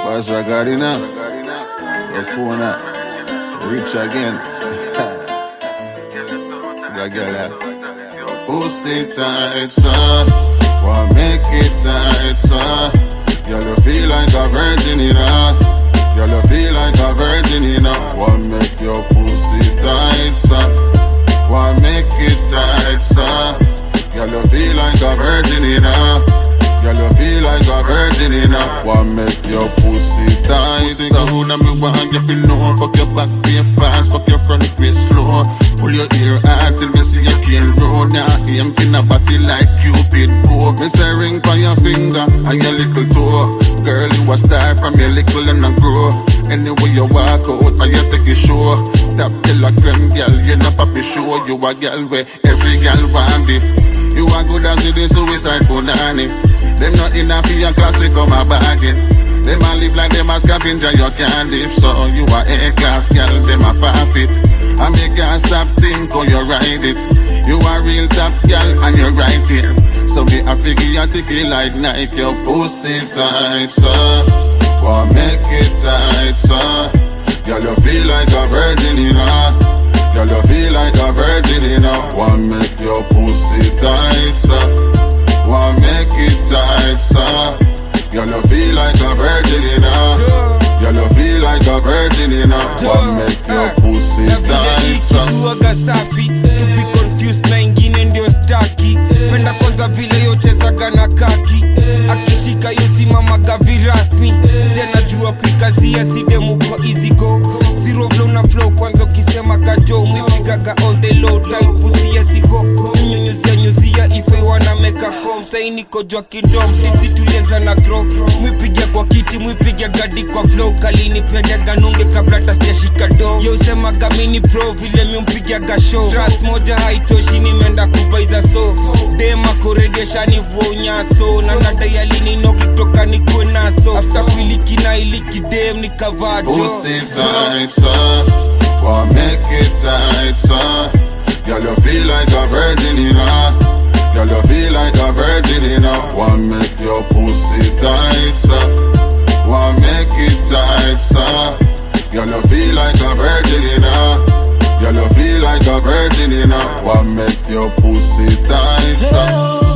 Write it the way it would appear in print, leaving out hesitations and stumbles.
What's I got in now? Your rich again. See that girl there? Pussy tight, son. Wanna make it tight, son. Girl, you feel like a virgin, you know. Girl, you feel like a virgin, you know. Wanna make your pussy tight, son. Wanna make it tight, son. Girl, you feel like a virgin, you know. Girl, you feel like a virgin, you know. Wanna make your pussy tight, son. Pussy good and me want you feel know. Fuck your back pain fast, fuck your front way slow. Pull your ear out till me see you can roll. Now aim in a body like Cupid bow. Me say ring by your finger and your little toe. Girl, you a star from your little and a grow. Anyway you walk out or you take a show. Top kilogram girl, you no papi show. You a girl where every girl want it. You a good as the suicide punani. Them not enough for your classic or my bargain. Them a live like them a scavenger, you can't live. So you a A-class girl, them a forfeit. And me can't stop think how you ride it. You a real top girl and you're right here. So me a figure you ticky like Nike. Your pussy tight, son. Wanna make it tight, son. Girl, you feel like a virgin, you know. Girl, you feel like a virgin, you know. Wanna make your pussy tight, son. Wanna make it tight, son. Girl, you feel like a virgin, you know. Girl, you feel like a virgin, you know. Wanna make your pussy tight, son. Kuwaga safi, tupi confused na ingine ndio staki. Penda kwanza vile yochezaga na kaki. Akishika yosimamaga virasmi. Sianajua kuikazia sidemu kwa easy go. Zero flow na flow kwanza ukisema kajo. Mwipigaga on the low tight pussy ya siho. Nyunyuzia ife wana meka kom. Sai niko jwa kidom, tipsi tulienza na grow. Mwipigia kwa kiti, mwipigia gadi kwa flow. Kalini pende ganunge kabla tasjashika do. Yo sema gamini pro vile miumpigiaga show. Trust moja haitoshi nimeenda kubaiza so. Dema koredesha nivuo nyaso. Na nadai alini noki kutoka nikwe naso. After kuiliki na iliki dem nikavaa jo. Pussy tight, son. Wanna make it tight, son. Girl, you feel like a virgin, you know. Girl, you feel like a virgin, you know. Wanna make your pussy tight, son. Wanna make it tight, son. Girl, you feel like a virgin, you know. Girl, you feel like a virgin, you know. Wanna make your pussy tight, son.